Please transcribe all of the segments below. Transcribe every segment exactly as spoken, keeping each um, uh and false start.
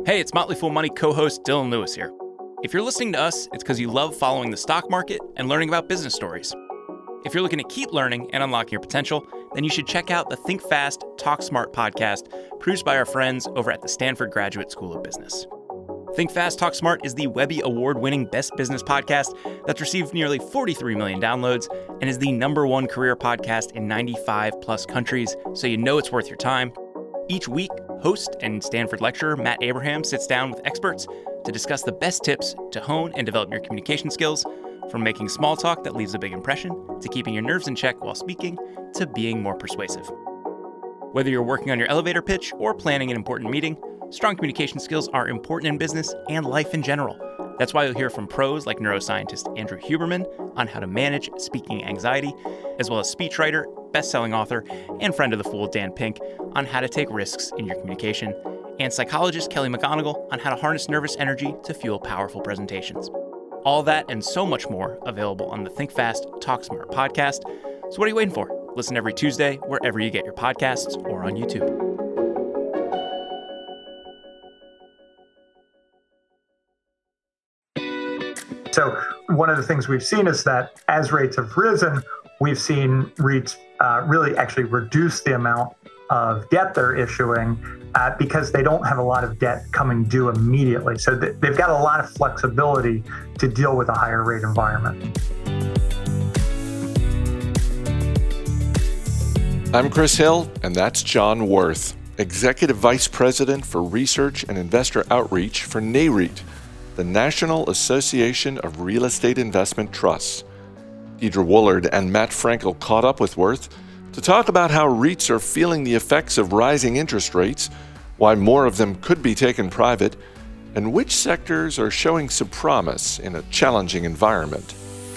Hey, it's Motley Fool Money co-host Dylan Lewis here. If you're listening to us, it's because you love following the stock market and learning about business stories. If you're looking to keep learning and unlocking your potential, then you should check out the Think Fast, Talk Smart podcast produced by our friends over at the Stanford Graduate School of Business. Think Fast, Talk Smart is the Webby Award-winning best business podcast that's received nearly forty-three million downloads and is the number one career podcast in ninety-five plus countries, so you know it's worth your time. Each week, host and Stanford lecturer Matt Abraham sits down with experts to discuss the best tips to hone and develop your communication skills, from making small talk that leaves a big impression, to keeping your nerves in check while speaking, to being more persuasive. Whether you're working on your elevator pitch or planning an important meeting, strong communication skills are important in business and life in general. That's why you'll hear from pros like neuroscientist Andrew Huberman on how to manage speaking anxiety, as well as speechwriter, best-selling author, and friend of the Fool Dan Pink on how to take risks in your communication, and psychologist Kelly McGonigal on how to harness nervous energy to fuel powerful presentations. All that and so much more available on the Think Fast, Talk Smart podcast. So what are you waiting for? Listen every Tuesday wherever you get your podcasts or on YouTube. So one of the things we've seen is that as rates have risen, we've seen REITs uh, really actually reduce the amount of debt they're issuing uh, because they don't have a lot of debt coming due immediately. So th- they've got a lot of flexibility to deal with a higher rate environment. I'm Chris Hill, and that's John Worth, Executive Vice President for Research and Investor Outreach for NAREIT, the National Association of Real Estate Investment Trusts. Deidre Woolard and Matt Frankel caught up with Worth to talk about how REITs are feeling the effects of rising interest rates, why more of them could be taken private, and which sectors are showing some promise in a challenging environment.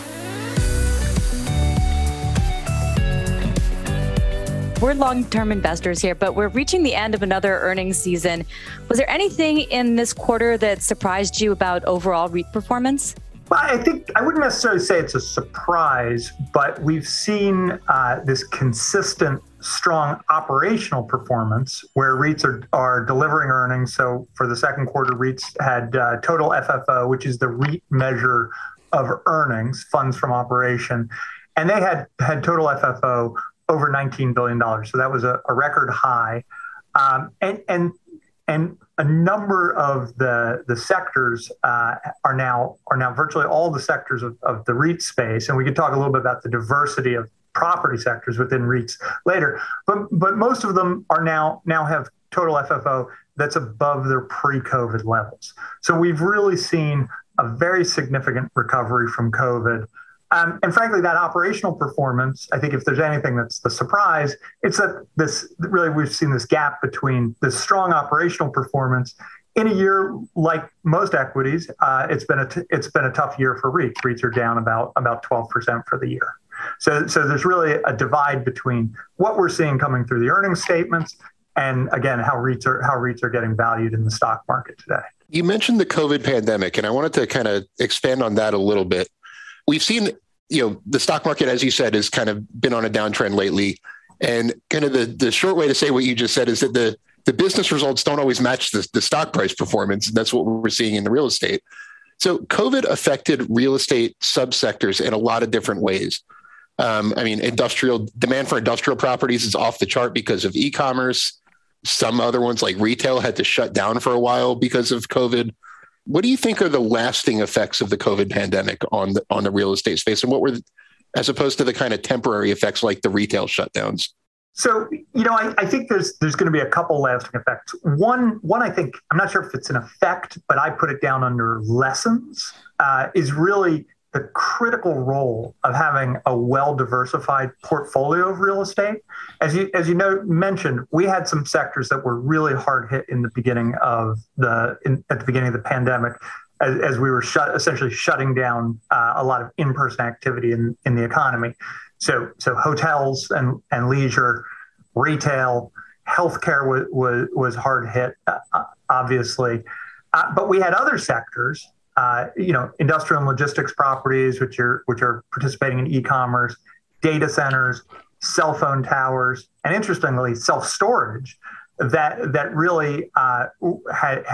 We're long-term investors here, but we're reaching the end of another earnings season. Was there anything in this quarter that surprised you about overall REIT performance? Well, I think I wouldn't necessarily say it's a surprise, but we've seen uh, this consistent, strong operational performance where REITs are, are delivering earnings. So for the second quarter, REITs had uh, total F F O, which is the REIT measure of earnings, funds from operation, and they had had total F F O over nineteen billion dollars. So that was a, a record high. Um, and and and a number of the the sectors uh, are now are now virtually all the sectors of, of the REIT space. And we could talk a little bit about the diversity of property sectors within REITs later. But but most of them are now now have total F F O that's above their pre-COVID levels. So we've really seen a very significant recovery from COVID. Um, and frankly, that operational performance, I think if there's anything that's the surprise, it's that this really we've seen this gap between this strong operational performance in a year like most equities. Uh, it's been a t- it's been a tough year for REITs. REITs are down about about twelve percent for the year. So so there's really a divide between what we're seeing coming through the earnings statements and again how REITs are how REITs are getting valued in the stock market today. You mentioned the COVID pandemic, and I wanted to kind of expand on that a little bit. We've seen, you know, the stock market, as you said, has kind of been on a downtrend lately. And kind of the, the short way to say what you just said is that the, the business results don't always match the, the stock price performance. And that's what we're seeing in the real estate. So COVID affected real estate subsectors in a lot of different ways. Um, I mean, industrial demand for industrial properties is off the chart because of e-commerce. Some other ones like retail had to shut down for a while because of COVID. What do you think are the lasting effects of the COVID pandemic on the on the real estate space, and what were, the, as opposed to the kind of temporary effects like the retail shutdowns? So, you know, I, I think there's there's going to be a couple lasting effects. One, one, I think I'm not sure if it's an effect, but I put it down under lessons. Uh, is really the critical role of having a well-diversified portfolio of real estate. As you as you know mentioned, we had some sectors that were really hard hit in the beginning of the in, at the beginning of the pandemic, as, as we were shut essentially shutting down uh, a lot of in-person activity in, in the economy. So so hotels and and leisure, retail, healthcare was was, was hard hit, uh, obviously, uh, but we had other sectors. Uh, you know, industrial and logistics properties, which are which are participating in e-commerce, data centers, cell phone towers, and interestingly, self-storage that that really uh, had had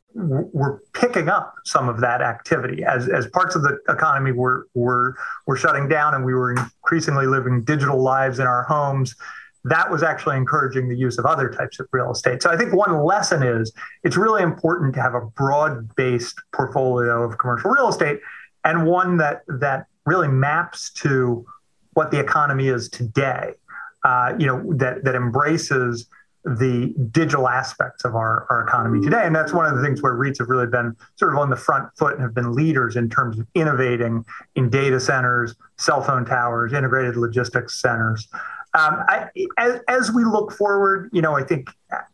we're picking up some of that activity as as parts of the economy were were were shutting down, and we were increasingly living digital lives in our homes. That was actually encouraging the use of other types of real estate. So I think one lesson is it's really important to have a broad-based portfolio of commercial real estate, and one that that really maps to what the economy is today. Uh, you know, that that embraces the digital aspects of our, our economy today. And that's one of the things where REITs have really been sort of on the front foot and have been leaders in terms of innovating in data centers, cell phone towers, integrated logistics centers. Um, I, as, as we look forward, you know, I think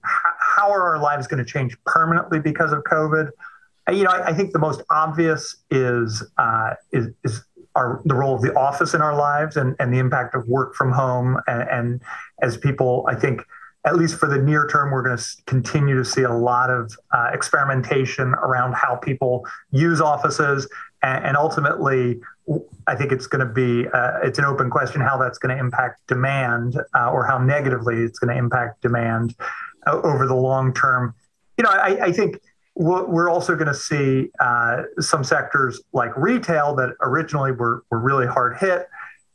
how are our lives going to change permanently because of COVID? You know, I, I think the most obvious is, uh, is, is Our, the role of the office in our lives and, and the impact of work from home. And, and as people, I think, at least for the near term, we're going to continue to see a lot of uh, experimentation around how people use offices. And, and ultimately, I think it's going to be, uh, it's an open question how that's going to impact demand uh, or how negatively it's going to impact demand uh, over the long term. You know, I, I think we're also going to see uh, some sectors like retail that originally were, were really hard hit.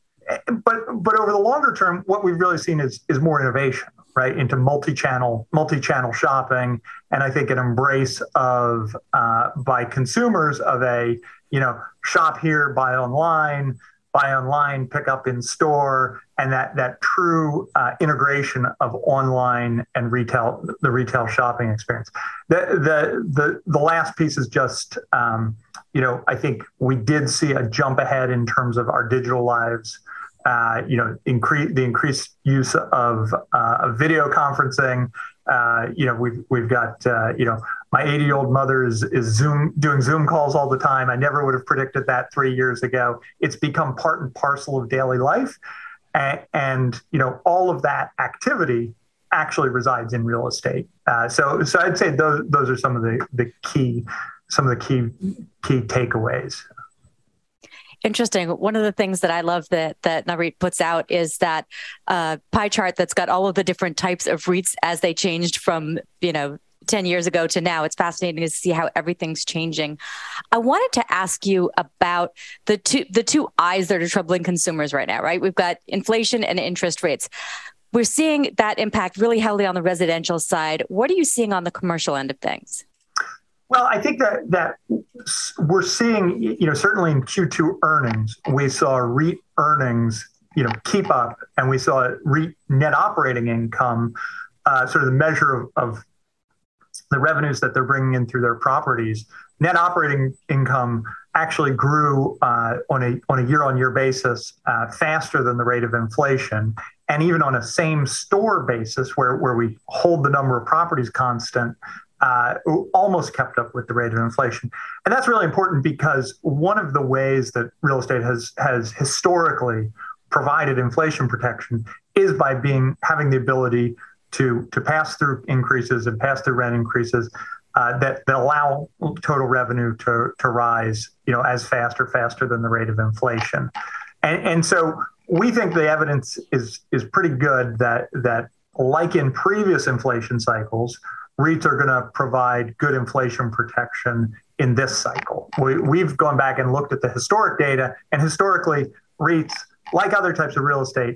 But but over the longer term, what we've really seen is is more innovation, right, into multi-channel multi-channel shopping, and I think an embrace of uh, by consumers of a you know shop here, buy online, buy online, pick up in store, and that that true uh, integration of online and retail, the retail shopping experience. The the the the last piece is just um, you know I think we did see a jump ahead in terms of our digital lives. Uh, you know, increase the increased use of, uh, of video conferencing. Uh, you know, we've we've got uh, you know, my eighty-year-old mother is is Zoom doing Zoom calls all the time. I never would have predicted that three years ago. It's become part and parcel of daily life, and, and you know, all of that activity actually resides in real estate. Uh, so so I'd say those those are some of the the key some of the key key takeaways. Interesting. One of the things that I love that that NAREIT puts out is that uh, pie chart that's got all of the different types of REITs as they changed from, you know, ten years ago to now. It's fascinating to see how everything's changing. I wanted to ask you about the two the two eyes that are troubling consumers right now, right? We've got inflation and interest rates. We're seeing that impact really heavily on the residential side. What are you seeing on the commercial end of things? Well, I think that that we're seeing, you know, certainly in Q two earnings, we saw REIT earnings, you know, keep up, and we saw REIT net operating income, uh, sort of the measure of, of the revenues that they're bringing in through their properties. Net operating income actually grew uh, on a on a year-on-year basis uh, faster than the rate of inflation, and even on a same store basis, where where we hold the number of properties constant. Uh, almost kept up with the rate of inflation. And that's really important because one of the ways that real estate has has historically provided inflation protection is by being having the ability to to pass through increases and pass through rent increases uh, that, that allow total revenue to to rise, you know, as fast or faster than the rate of inflation. And, and so we think the evidence is is pretty good that that like in previous inflation cycles, REITs are going to provide good inflation protection in this cycle. We, we've gone back and looked at the historic data, and historically, REITs, like other types of real estate,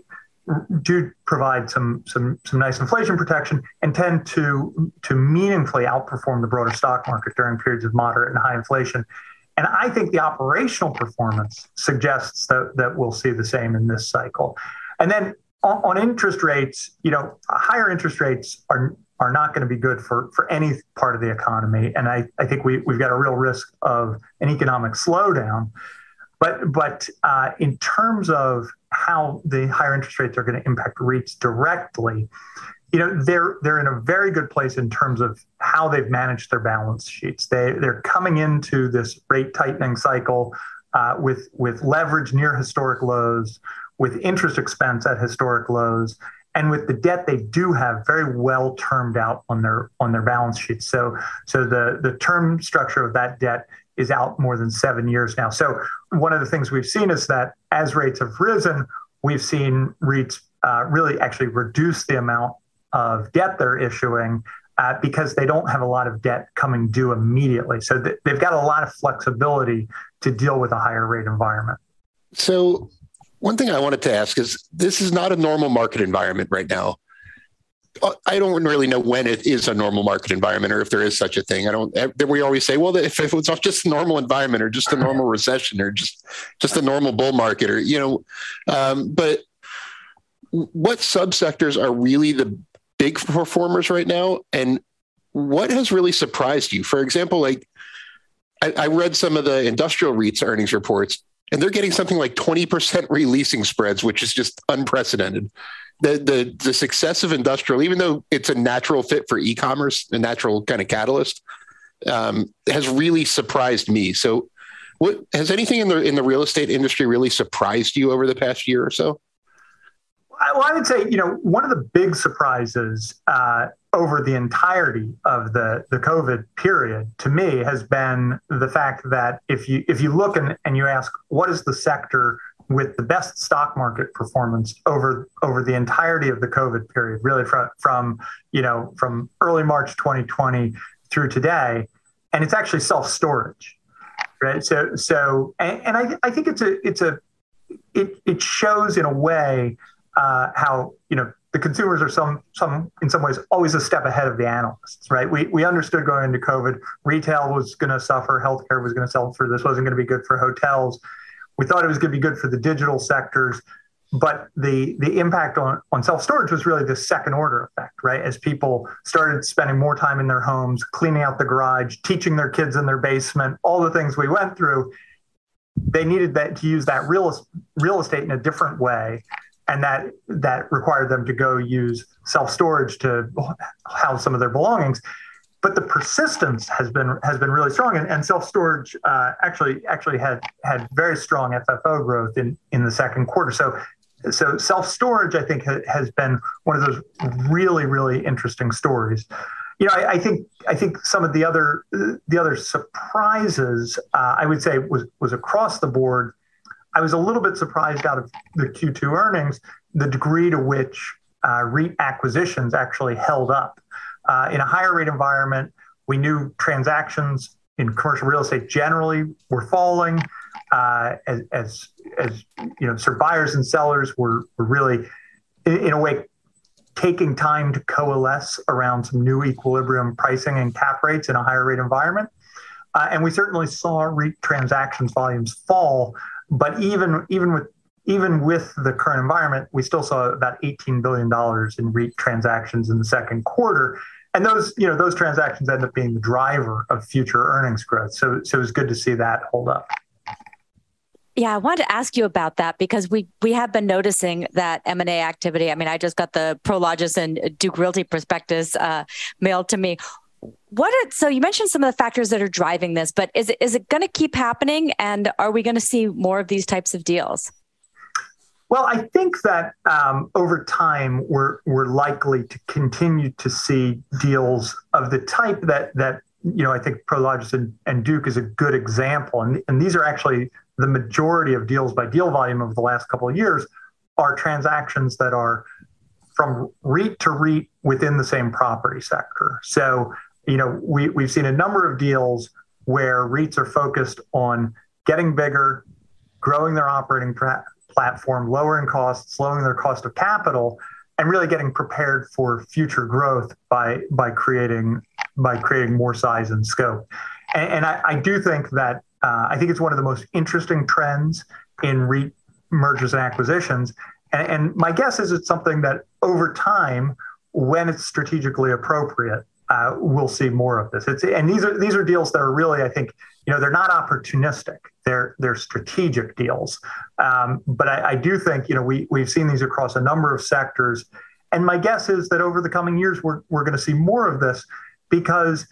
do provide some some some nice inflation protection and tend to to meaningfully outperform the broader stock market during periods of moderate and high inflation. And I think the operational performance suggests that that we'll see the same in this cycle. And then on, on interest rates, you know, higher interest rates are are not going to be good for, for any part of the economy. And I, I think we, we've got a real risk of an economic slowdown. But but uh, in terms of how the higher interest rates are going to impact REITs directly, you know, they're they're in a very good place in terms of how they've managed their balance sheets. They, they're coming into this rate tightening cycle uh, with, with leverage near historic lows, with interest expense at historic lows, and with the debt they do have very well termed out on their on their balance sheets. So so the, the term structure of that debt is out more than seven years now. So one of the things we've seen is that as rates have risen, we've seen REITs uh, really actually reduce the amount of debt they're issuing uh, because they don't have a lot of debt coming due immediately. So th- they've got a lot of flexibility to deal with a higher rate environment. So one thing I wanted to ask is, this is not a normal market environment right now. I don't really know when it is a normal market environment, or if there is such a thing. I don't. We always say, well, if, if it's just a normal environment, or just a normal recession, or just just a normal bull market, or you know, um, but what subsectors are really the big performers right now, and what has really surprised you? For example, like I, I read some of the industrial REITs earnings reports, and they're getting something like twenty percent releasing spreads, which is just unprecedented. The, the the success of industrial, even though it's a natural fit for e-commerce, a natural kind of catalyst, um, has really surprised me. So, what has anything in the in the real estate industry really surprised you over the past year or so? Well, I would say, you know, one of the big surprises uh, over the entirety of the the COVID period to me has been the fact that if you if you look and, and you ask, what is the sector with the best stock market performance over over the entirety of the COVID period, really from from you know from early March twenty twenty through today, and it's actually self-storage, right? So so and, and I I think it's a it's a it it shows in a way uh, how you know the consumers are some some in some ways always a step ahead of the analysts, right? We we understood going into COVID, retail was going to suffer, healthcare was going to suffer, this wasn't going to be good for hotels. We thought it was going to be good for the digital sectors, but the the impact on, on self-storage was really the second order effect, right? As people started spending more time in their homes, cleaning out the garage, teaching their kids in their basement, all the things we went through, they needed that to use that real, real estate in a different way. And that that required them to go use self-storage to house some of their belongings. But the persistence has been has been really strong, and, and self-storage uh, actually actually had had very strong F F O growth in, in the second quarter. So so self-storage, I think, ha, has been one of those really really interesting stories. You know, I, I think I think some of the other the other surprises uh, I would say was was across the board. I was a little bit surprised out of the Q two earnings, the degree to which uh, REIT acquisitions actually held up. Uh, in a higher rate environment, we knew transactions in commercial real estate generally were falling uh, as, as, as you know, sort of buyers and sellers were, were really, in, in a way, taking time to coalesce around some new equilibrium pricing and cap rates in a higher rate environment. Uh, and we certainly saw REIT transactions volumes fall, but even even with Even with the current environment, we still saw about eighteen billion dollars in REIT transactions in the second quarter. And those, you know, those transactions end up being the driver of future earnings growth. So, so it was good to see that hold up. Yeah, I wanted to ask you about that because we we have been noticing that M and A activity. I mean, I just got the Prologis and Duke Realty prospectus uh, mailed to me. What are, so you mentioned some of the factors that are driving this, but is it, is it going to keep happening? And are we going to see more of these types of deals? Well, I think that um, over time, we're we're likely to continue to see deals of the type that that you know I think Prologis and, and Duke is a good example, and and these are actually the majority of deals by deal volume over the last couple of years are transactions that are from REIT to REIT within the same property sector. So you know we we've seen a number of deals where REITs are focused on getting bigger, growing their operating pra- platform, lowering costs, lowering their cost of capital, and really getting prepared for future growth by by creating by creating more size and scope. And, and I, I do think that uh, I think it's one of the most interesting trends in REIT mergers and acquisitions. And, and my guess is it's something that over time, when it's strategically appropriate, uh, we'll see more of this. It's and these are these are deals that are really, I think, you know, they're not opportunistic. They're they're strategic deals. Um, but I, I do think, you know, we we've seen these across a number of sectors. And my guess is that over the coming years, we're we're going to see more of this because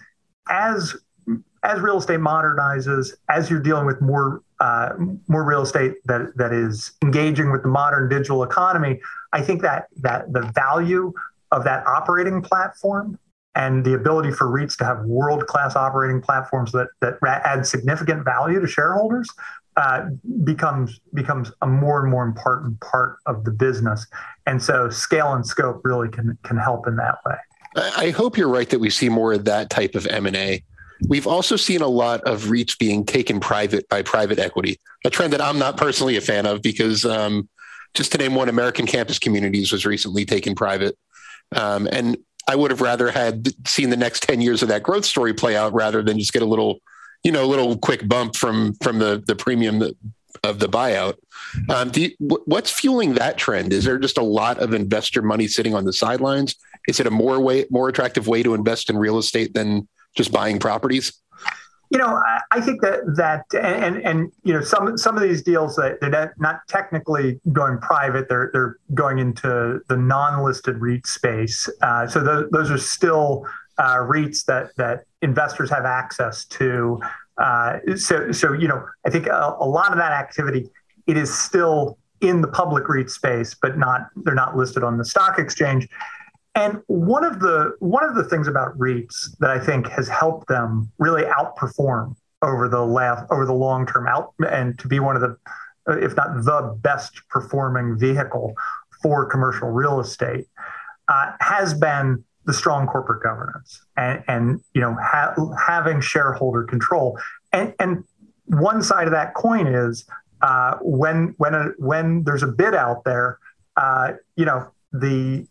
as as real estate modernizes, as you're dealing with more uh, more real estate that that is engaging with the modern digital economy, I think that that the value of that operating platform and the ability for REITs to have world-class operating platforms that that add significant value to shareholders uh, becomes becomes a more and more important part of the business. And so scale and scope really can can help in that way. I hope you're right that we see more of that type of M and A. We've also seen a lot of REITs being taken private by private equity, a trend that I'm not personally a fan of because um, just to name one, American Campus Communities was recently taken private. Um, and I would have rather had seen the next ten years of that growth story play out rather than just get a little, you know, a little quick bump from from the, the premium that, of the buyout. Um, do you, what's fueling that trend? Is there just a lot of investor money sitting on the sidelines? Is it a more way, more attractive way to invest in real estate than just buying properties? You know, I, I think that that and, and and you know some some of these deals that they're not technically going private, they're they're going into the non-listed REIT space. Uh, so those those are still uh, REITs that that investors have access to. Uh, so so you know, I think a, a lot of that activity, it is still in the public REIT space, but not they're not listed on the stock exchange. And one of the one of the things about REITs that I think has helped them really outperform over the last over the long term out and to be one of the, if not the best performing vehicle for commercial real estate, uh, has been the strong corporate governance and and you know ha- having shareholder control. And and one side of that coin is uh, when when a, when there's a bid out there, uh, you know the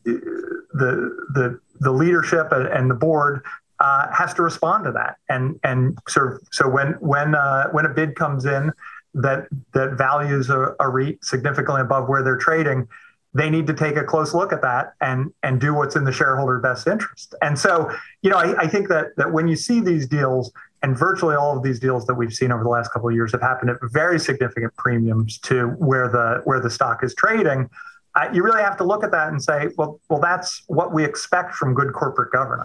the the the leadership and the board uh, has to respond to that, and and so so when when uh, when a bid comes in that that values a, a REIT significantly above where they're trading, they need to take a close look at that and and do what's in the shareholder best interest. And so you know I, I think that that when you see these deals, and virtually all of these deals that we've seen over the last couple of years have happened at very significant premiums to where the where the stock is trading. Uh, you really have to look at that and say, well, well, that's what we expect from good corporate governance.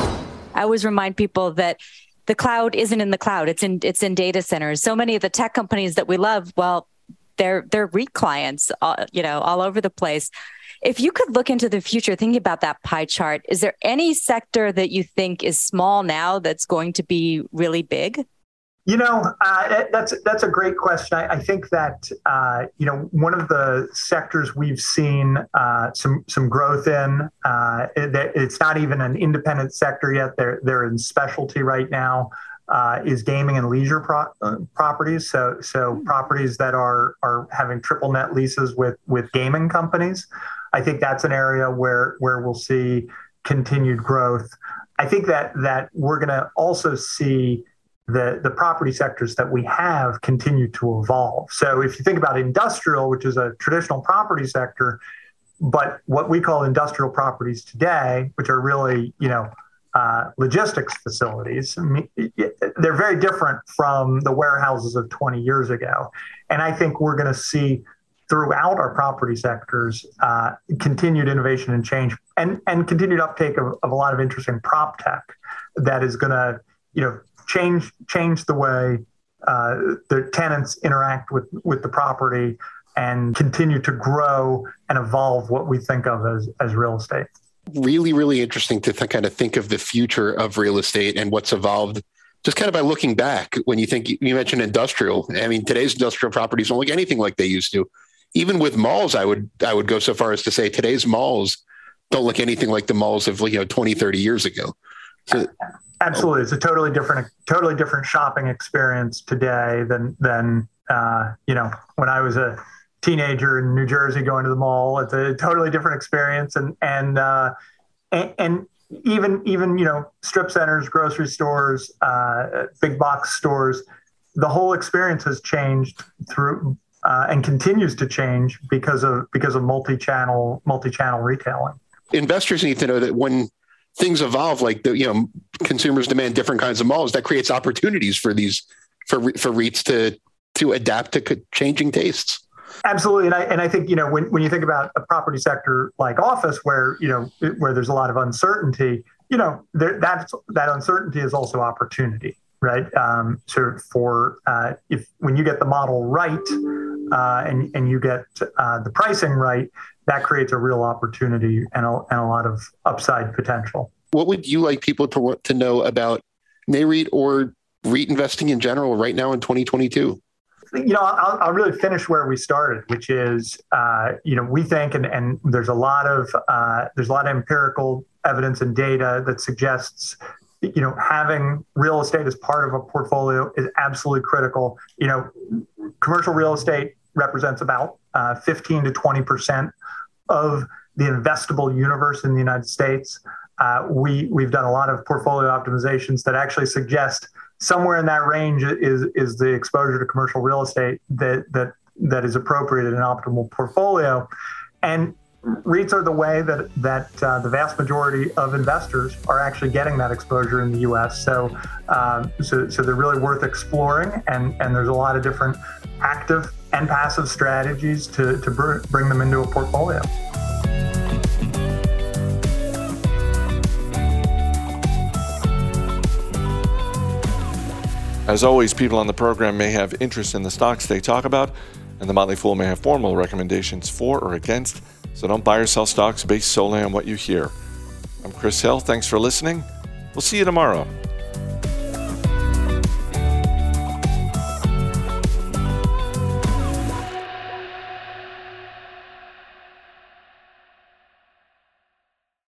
I always remind people that the cloud isn't in the cloud; it's in it's in data centers. So many of the tech companies that we love, well, they're they're REIT clients, uh, you know, all over the place. If you could look into the future, thinking about that pie chart, is there any sector that you think is small now that's going to be really big? You know, uh, that's that's a great question. I, I think that uh, you know one of the sectors we've seen uh, some some growth in. Uh, it, it's not even an independent sector yet. They're they're in specialty right now. Uh, is gaming and leisure pro- uh, properties. So so mm-hmm. properties that are are having triple net leases with with gaming companies. I think that's an area where where we'll see continued growth. I think that that we're going to also see the, the property sectors that we have continue to evolve. So if you think about industrial, which is a traditional property sector, but what we call industrial properties today, which are really, you know, uh, logistics facilities, I mean, they're very different from the warehouses of twenty years ago. And I think we're going to see throughout our property sectors uh, continued innovation and change and, and continued uptake of, of a lot of interesting prop tech that is going to, you know, change change the way uh, the tenants interact with, with the property and continue to grow and evolve what we think of as, as real estate. Really, really interesting to th- kind of think of the future of real estate and what's evolved just kind of by looking back. When you think, you mentioned industrial, I mean, today's industrial properties don't look anything like they used to. Even with malls, I would I would go so far as to say today's malls don't look anything like the malls of, you know, twenty, thirty years ago. So, Absolutely. It's a totally different, totally different shopping experience today than, than uh, you know, when I was a teenager in New Jersey going to the mall. It's a totally different experience. And, and, uh, and, and even, even, you know, strip centers, grocery stores, uh, big box stores, the whole experience has changed through uh, and continues to change because of, because of multi-channel, multi-channel retailing. Investors need to know that when things evolve, like the, you know, consumers demand different kinds of malls, that creates opportunities for these, for, for REITs to, to adapt to changing tastes. Absolutely. And I, and I think, you know, when, when you think about a property sector like office, where, you know, where there's a lot of uncertainty, you know, there, that's, that uncertainty is also opportunity, right? Um, so for, uh, if, when you get the model right, uh, and, and you get, uh, the pricing right, that creates a real opportunity and a, and a lot of upside potential. What would you like people to want to know about NAREIT or REIT investing in general right now in twenty twenty-two? You know, I'll, I'll really finish where we started, which is, uh, you know, we think, and, and there's a lot of uh, there's a lot of empirical evidence and data that suggests, you know, having real estate as part of a portfolio is absolutely critical. You know, commercial real estate represents about uh, fifteen to twenty percent of the investable universe in the United States. Uh, we, we've done a lot of portfolio optimizations that actually suggest somewhere in that range is, is the exposure to commercial real estate that, that, that is appropriate in an optimal portfolio. And REITs are the way that, that uh, the vast majority of investors are actually getting that exposure in the U S. So, um, so, so they're really worth exploring, and, and there's a lot of different active and passive strategies to, to br- bring them into a portfolio. As always, people on the program may have interest in the stocks they talk about, and the Motley Fool may have formal recommendations for or against, so don't buy or sell stocks based solely on what you hear. I'm Chris Hill. Thanks for listening. We'll see you tomorrow.